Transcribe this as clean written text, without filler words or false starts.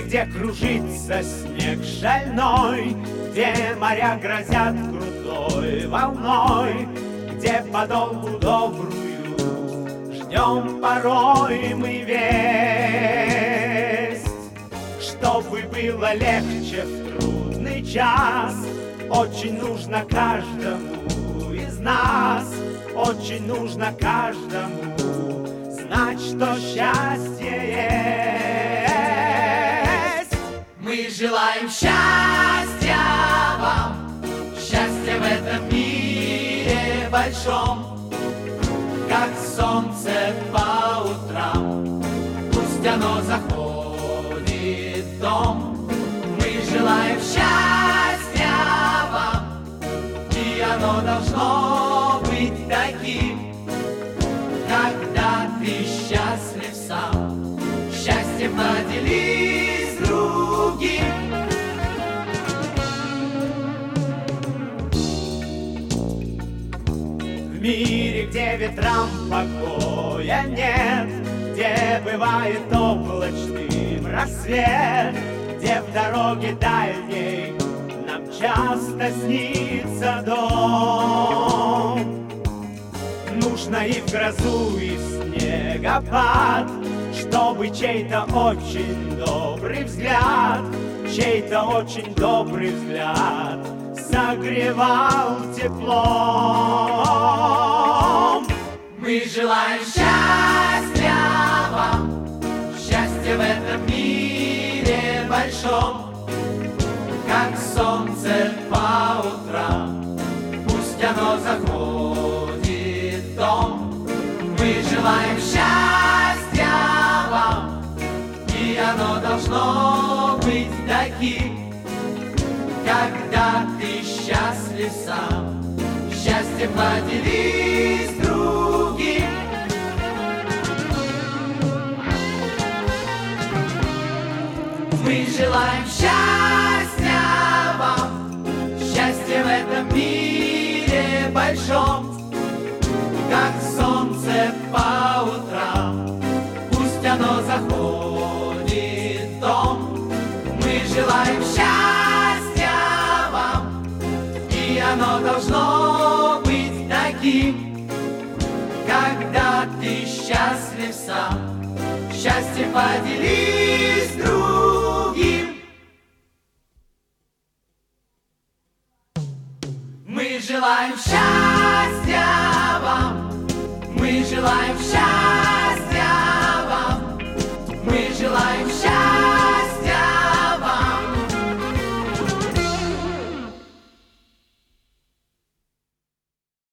мире, где кружится снег шальной, где моря грозят крутой волной, где подолгу добрую ждем порой мы весть, чтобы было легче в трудный час. Очень нужно каждому из нас, очень нужно каждому знать, что счастье есть. Мы желаем счастья вам, счастья в этом мире большом, как солнце по утрам, пусть оно заходит в дом. Мы желаем счастья вам, и оно должно быть таким, когда ты счастлив сам, счастьем поделись с другим. В мире, где ветрам покоя нет, где бывает облачным рассвет, где в дороге дальней нам часто снится дом. Нужно и в грозу, и в снегопад, чтобы чей-то очень добрый взгляд, чей-то очень добрый взгляд согревал теплом. Мы желаем счастья вам, счастья в этом мире большом, как солнце по утрам, пусть оно заходит в дом. Мы желаем счастья вам, и оно должно быть таким, когда ты счастлив сам, счастьем поделись с другим. Мы желаем счастья вам, счастья в этом мире большом, как солнце по утрам, пусть оно заходит в дом. Мы желаем счастья вам, и оно должно быть таким, когда ты счастлив сам, счастьем поделись с другим. Мы желаем счастья вам, мы желаем счастья.